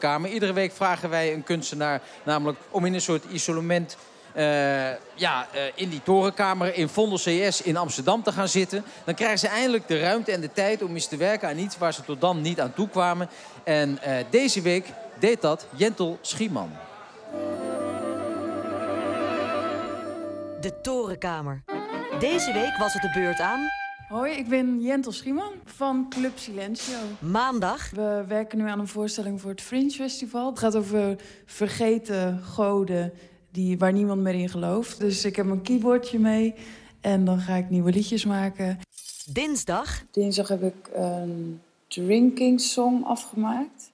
Torenkamer. Iedere week vragen wij een kunstenaar namelijk om in een soort isolement... in die Torenkamer in Vondel CS in Amsterdam te gaan zitten. Dan krijgen ze eindelijk de ruimte en de tijd om eens te werken aan iets waar ze tot dan niet aan toe kwamen. En deze week deed dat Jentel Schieman. De Torenkamer. Deze week was het de beurt aan... Hoi, ik ben Jentel Schieman van Club Silencio. Maandag. We werken nu aan een voorstelling voor het Fringe Festival. Het gaat over vergeten goden waar niemand meer in gelooft. Dus ik heb een keyboardje mee en dan ga ik nieuwe liedjes maken. Dinsdag heb ik een drinking song afgemaakt.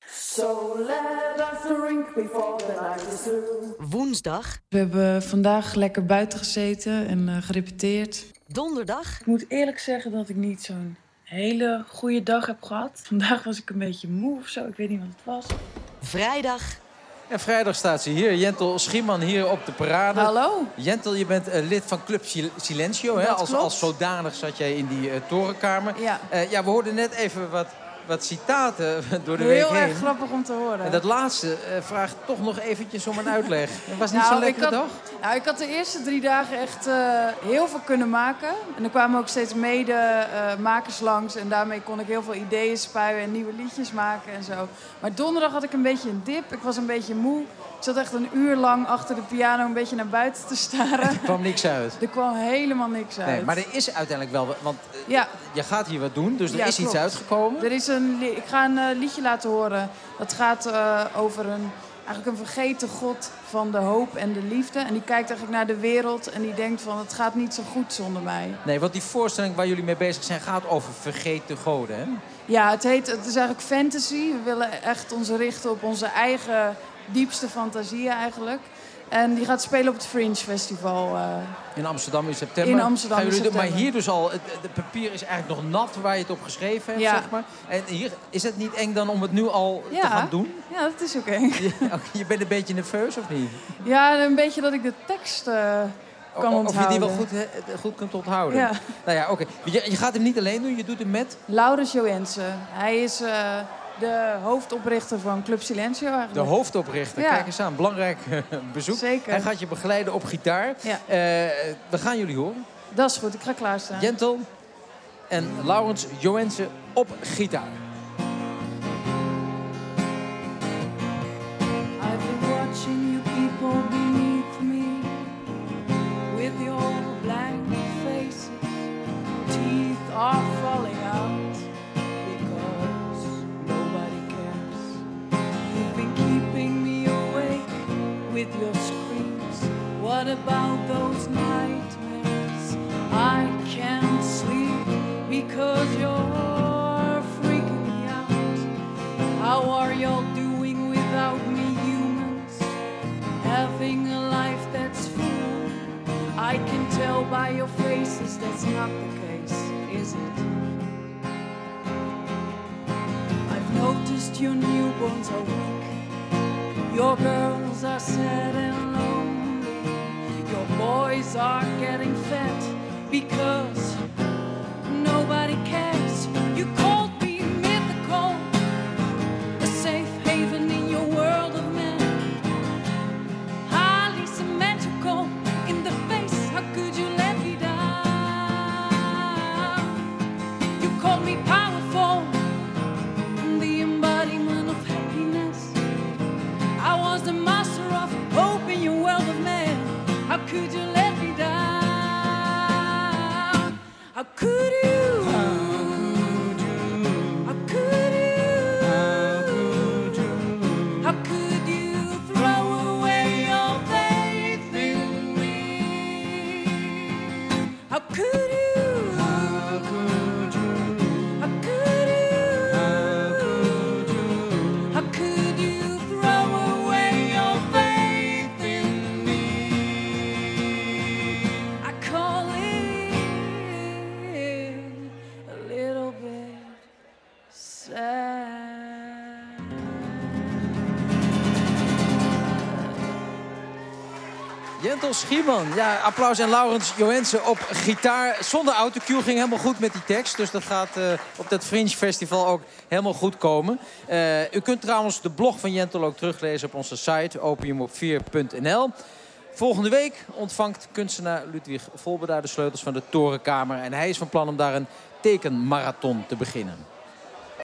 So let us drink before the night is through. Woensdag. We hebben vandaag lekker buiten gezeten en gerepeteerd. Donderdag. Ik moet eerlijk zeggen dat ik niet zo'n hele goede dag heb gehad. Vandaag was ik een beetje moe of zo, ik weet niet wat het was. Vrijdag. En vrijdag staat ze hier, Jentel Schieman hier op de parade. Hallo. Jentel, je bent lid van Club Silencio. Hè? Als zodanig zat jij in die Torenkamer. Ja. We hoorden net even wat citaten door de week heen. Heel erg grappig om te horen. En dat laatste vraagt toch nog eventjes om een uitleg. Het was niet zo'n lekkere dag? Nou, ik had de eerste 3 dagen echt heel veel kunnen maken. En er kwamen ook steeds makers langs. En daarmee kon ik heel veel ideeën spuien en nieuwe liedjes maken en zo. Maar donderdag had ik een beetje een dip. Ik was een beetje moe. Ik zat echt een uur lang achter de piano een beetje naar buiten te staren. Er kwam niks uit. Er kwam helemaal niks uit. Nee, maar er is uiteindelijk wel... Want je gaat hier wat doen, dus er is iets uitgekomen. Ik ga een liedje laten horen. Dat gaat over eigenlijk een vergeten God van de hoop en de liefde. En die kijkt eigenlijk naar de wereld en die denkt van... het gaat niet zo goed zonder mij. Nee, want die voorstelling waar jullie mee bezig zijn gaat over vergeten goden, hè? Ja, het is eigenlijk fantasy. We willen echt ons richten op onze eigen diepste fantasieën eigenlijk. En die gaat spelen op het Fringe Festival. In Amsterdam in september. In Amsterdam in september. Maar hier dus al, het papier is eigenlijk nog nat waar je het op geschreven hebt, zeg maar. En hier, is het niet eng dan om het nu al te gaan doen? Ja, dat is ook eng. Je bent een beetje nerveus, of niet? Ja, een beetje dat ik de tekst kan onthouden. Of je die wel goed kunt onthouden. Ja. Nou ja, oké. Je gaat hem niet alleen doen, je doet hem met? Laurens Joensen. Hij is... de hoofdoprichter van Club Silencio eigenlijk. De hoofdoprichter, kijk eens aan. Belangrijk bezoek. Zeker. Hij gaat je begeleiden op gitaar. Ja. We gaan jullie horen. Dat is goed, ik ga klaarstaan. Jentel en Laurens Joensen op gitaar. I've been watching you people beneath me with your blank faces. Teeth are falling out. With your screams, what about those nightmares? I can't sleep because you're freaking me out. How are y'all doing without me, humans? Having a life that's full. I can tell by your faces that's not the case, is it? I've noticed your newborns are weak. Your girls are sad and lonely. Your boys are getting fat because nobody cares. You called me mythical, a safe haven in your world of men. Highly symmetrical in the face. How could you let me down? You called me powerful, the embodiment of happiness. I was the master of hope in your world of men. How could you let me down? How could you? How could you? How could you throw away your faith in me? How could you? Jentel Schieman. Ja, applaus aan Laurens Joensen op gitaar. Zonder autocue ging helemaal goed met die tekst. Dus dat gaat op dat Fringe Festival ook helemaal goed komen. U kunt trouwens de blog van Jentel ook teruglezen op onze site opiumop4.nl. Volgende week ontvangt kunstenaar Ludwig Volberda de sleutels van de Torenkamer. En hij is van plan om daar een tekenmarathon te beginnen.